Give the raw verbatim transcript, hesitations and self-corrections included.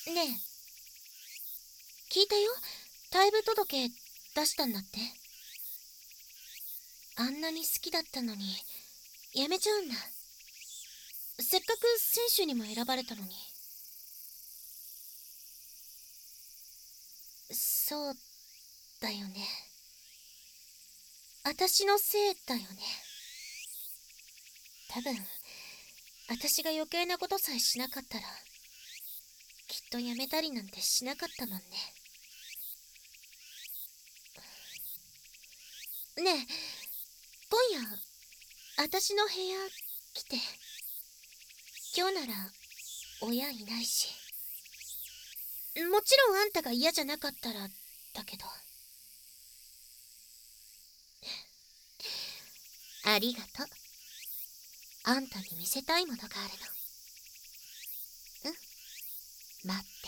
ねえ、聞いたよ。退部届出したんだって。あんなに好きだったのにやめちゃうんだ。せっかく選手にも選ばれたのに。そうだよね。私のせいだよね。多分私が余計なことさえしなかったらきっとやめたりなんてしなかったもんね。ねえ、今夜私の部屋来て。今日なら親いないし、もちろんあんたが嫌じゃなかったらだけど。ありがとう。あんたに見せたいものがあるの。うん、待って。